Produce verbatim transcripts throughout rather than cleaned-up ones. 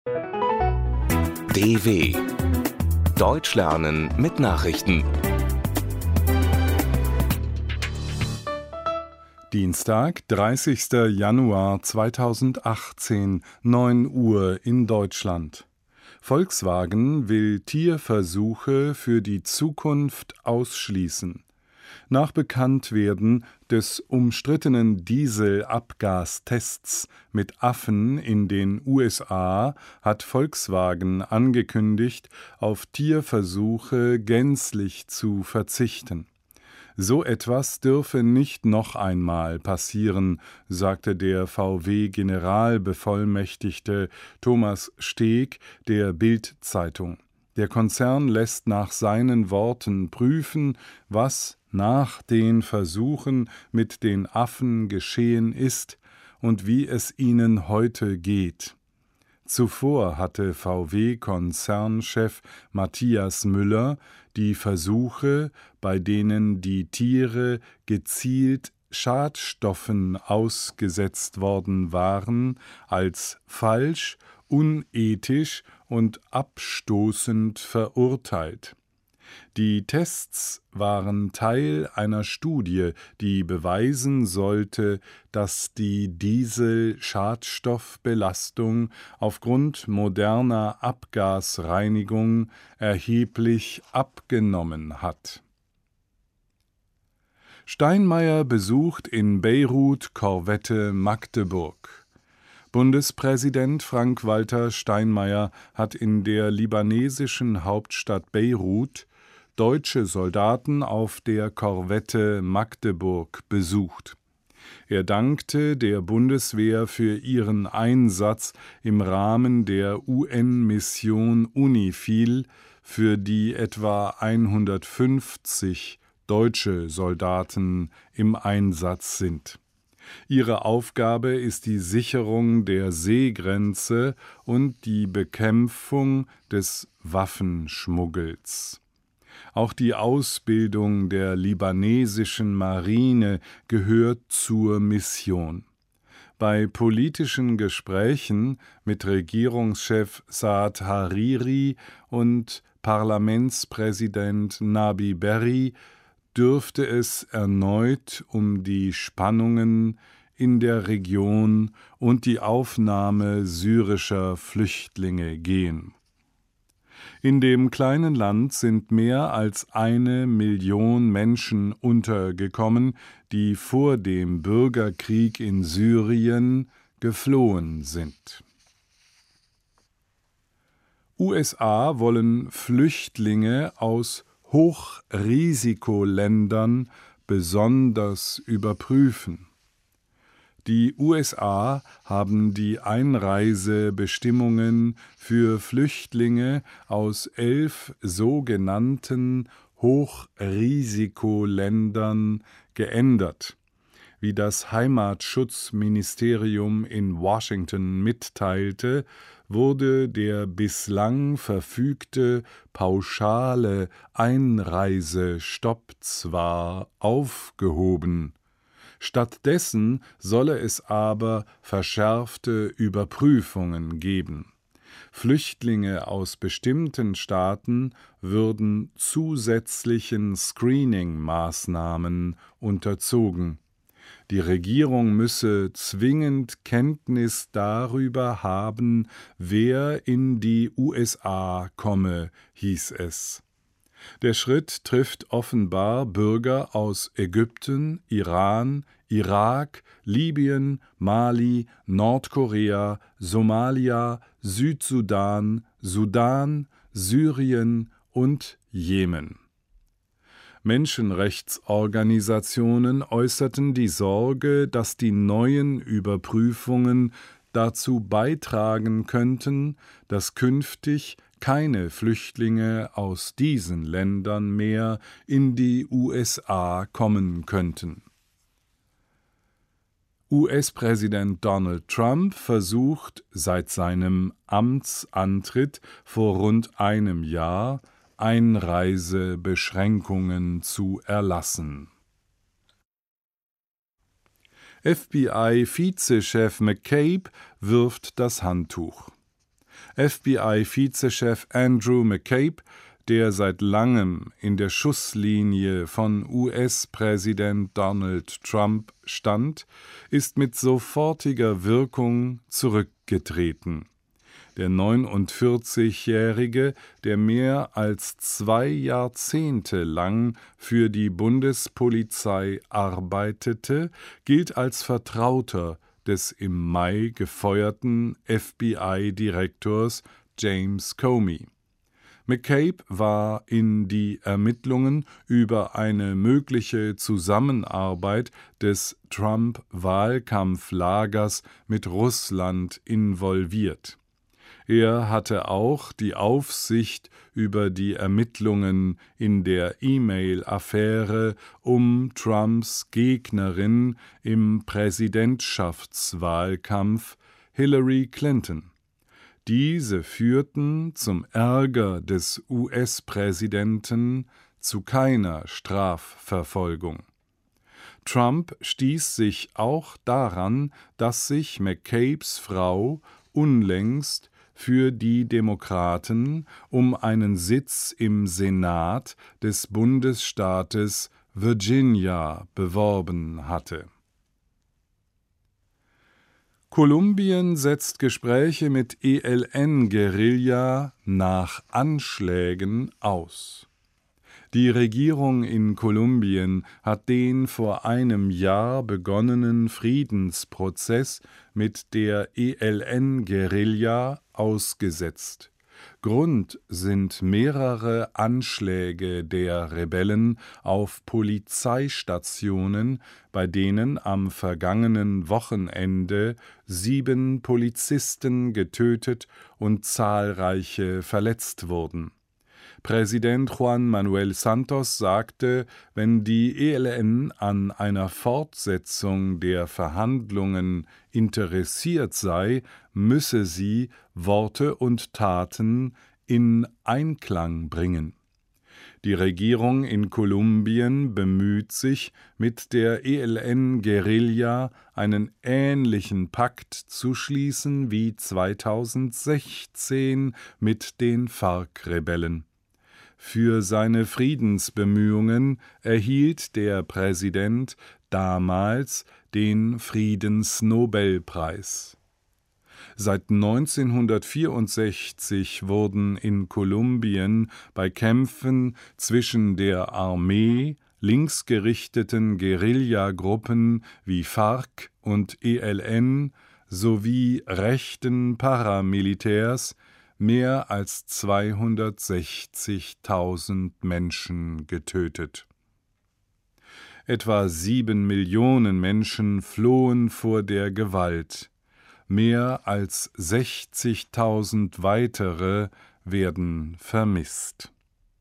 D W Deutsch lernen mit Nachrichten. Dienstag, dreißigster Januar zweitausendachtzehn, neun Uhr in Deutschland. Volkswagen will Tierversuche für die Zukunft ausschließen. Nach Bekanntwerden des umstrittenen Dieselabgastests mit Affen in den U S A hat Volkswagen angekündigt, auf Tierversuche gänzlich zu verzichten. So etwas dürfe nicht noch einmal passieren, sagte der V W-Generalbevollmächtigte Thomas Steg der Bild-Zeitung. Der Konzern lässt nach seinen Worten prüfen, was nach den Versuchen mit den Affen geschehen ist und wie es ihnen heute geht. Zuvor hatte V W-Konzernchef Matthias Müller die Versuche, bei denen die Tiere gezielt Schadstoffen ausgesetzt worden waren, als falsch, unethisch und abstoßend verurteilt. Die Tests waren Teil einer Studie, die beweisen sollte, dass die Diesel-Schadstoffbelastung aufgrund moderner Abgasreinigung erheblich abgenommen hat. Steinmeier besucht in Beirut Korvette Magdeburg. Bundespräsident Frank-Walter Steinmeier hat in der libanesischen Hauptstadt Beirut deutsche Soldaten auf der Korvette Magdeburg besucht. Er dankte der Bundeswehr für ihren Einsatz im Rahmen der U N-Mission UNIFIL, für die etwa hundertfünfzig deutsche Soldaten im Einsatz sind. Ihre Aufgabe ist die Sicherung der Seegrenze und die Bekämpfung des Waffenschmuggels. Auch die Ausbildung der libanesischen Marine gehört zur Mission. Bei politischen Gesprächen mit Regierungschef Saad Hariri und Parlamentspräsident Nabi Berri dürfte es erneut um die Spannungen in der Region und die Aufnahme syrischer Flüchtlinge gehen. In dem kleinen Land sind mehr als eine Million Menschen untergekommen, die vor dem Bürgerkrieg in Syrien geflohen sind. U S A wollen Flüchtlinge aus Hochrisikoländern besonders überprüfen. Die U S A haben die Einreisebestimmungen für Flüchtlinge aus elf sogenannten Hochrisikoländern geändert. Wie das Heimatschutzministerium in Washington mitteilte, wurde der bislang verfügte pauschale Einreisestopp zwar aufgehoben, stattdessen solle es aber verschärfte Überprüfungen geben. Flüchtlinge aus bestimmten Staaten würden zusätzlichen Screening-Maßnahmen unterzogen. Die Regierung müsse zwingend Kenntnis darüber haben, wer in die U S A komme, hieß es. Der Schritt trifft offenbar Bürger aus Ägypten, Iran, Irak, Libyen, Mali, Nordkorea, Somalia, Südsudan, Sudan, Syrien und Jemen. Menschenrechtsorganisationen äußerten die Sorge, dass die neuen Überprüfungen dazu beitragen könnten, dass künftig keine Flüchtlinge aus diesen Ländern mehr in die U S A kommen könnten. U S-Präsident Donald Trump versucht seit seinem Amtsantritt vor rund einem Jahr, Einreisebeschränkungen zu erlassen. F B I-Vizechef McCabe wirft das Handtuch. F B I-Vizechef Andrew McCabe, der seit langem in der Schusslinie von U S-Präsident Donald Trump stand, ist mit sofortiger Wirkung zurückgetreten. Der neunundvierzigjährige, der mehr als zwei Jahrzehnte lang für die Bundespolizei arbeitete, gilt als Vertrauter des im Mai gefeuerten F B I-Direktors James Comey. McCabe war in die Ermittlungen über eine mögliche Zusammenarbeit des Trump-Wahlkampflagers mit Russland involviert. Er hatte auch die Aufsicht über die Ermittlungen in der E-Mail-Affäre um Trumps Gegnerin im Präsidentschaftswahlkampf Hillary Clinton. Diese führten zum Ärger des U S-Präsidenten zu keiner Strafverfolgung. Trump stieß sich auch daran, dass sich McCabes Frau unlängst für die Demokraten um einen Sitz im Senat des Bundesstaates Virginia beworben hatte. Kolumbien setzt Gespräche mit E L N-Guerilla nach Anschlägen aus. Die Regierung in Kolumbien hat den vor einem Jahr begonnenen Friedensprozess mit der E L N-Guerilla ausgesetzt. Grund sind mehrere Anschläge der Rebellen auf Polizeistationen, bei denen am vergangenen Wochenende sieben Polizisten getötet und zahlreiche verletzt wurden. Präsident Juan Manuel Santos sagte, wenn die E L N an einer Fortsetzung der Verhandlungen interessiert sei, müsse sie Worte und Taten in Einklang bringen. Die Regierung in Kolumbien bemüht sich, mit der E L N-Guerilla einen ähnlichen Pakt zu schließen wie zweitausendsechzehn mit den FARC-Rebellen. Für seine Friedensbemühungen erhielt der Präsident damals den Friedensnobelpreis. Seit neunzehnhundertvierundsechzig wurden in Kolumbien bei Kämpfen zwischen der Armee, linksgerichteten Guerillagruppen wie FARC und E L N sowie rechten Paramilitärs mehr als zweihundertsechzigtausend Menschen getötet. Etwa sieben Millionen Menschen flohen vor der Gewalt. Mehr als sechzigtausend weitere werden vermisst.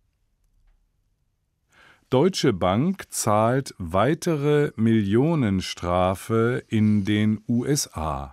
Deutsche Bank zahlt weitere Millionenstrafe in den U S A.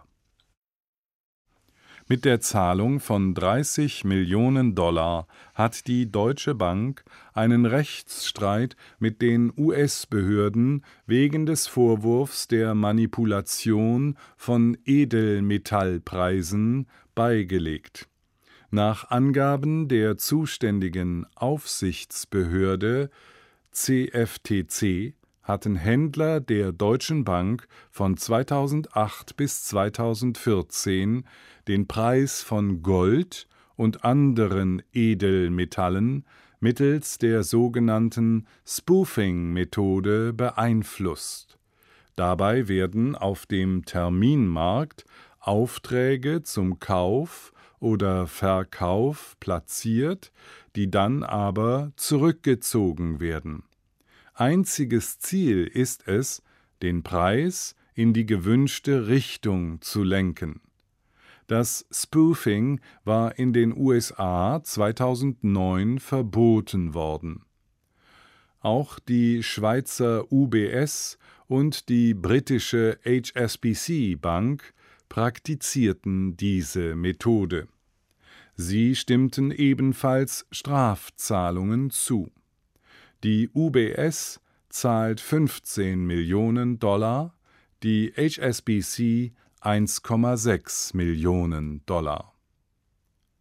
Mit der Zahlung von dreißig Millionen Dollar hat die Deutsche Bank einen Rechtsstreit mit den U S-Behörden wegen des Vorwurfs der Manipulation von Edelmetallpreisen beigelegt. Nach Angaben der zuständigen Aufsichtsbehörde C F T C hatten Händler der Deutschen Bank von zweitausendacht bis zweitausendvierzehn den Preis von Gold und anderen Edelmetallen mittels der sogenannten Spoofing-Methode beeinflusst. Dabei werden auf dem Terminmarkt Aufträge zum Kauf oder Verkauf platziert, die dann aber zurückgezogen werden. Einziges Ziel ist es, den Preis in die gewünschte Richtung zu lenken. Das Spoofing war in den U S A zweitausendneun verboten worden. Auch die Schweizer U B S und die britische H S B C Bank praktizierten diese Methode. Sie stimmten ebenfalls Strafzahlungen zu. Die U B S zahlt fünfzehn Millionen Dollar, die H S B C eins Komma sechs Millionen Dollar.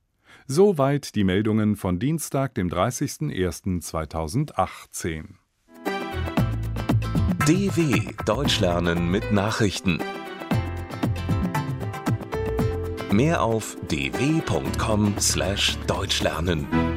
Soweit die Meldungen von Dienstag, dem dreißigsten ersten zweitausendachtzehn. D W Deutsch lernen mit Nachrichten. Mehr auf d w punkt com slash deutschlernen.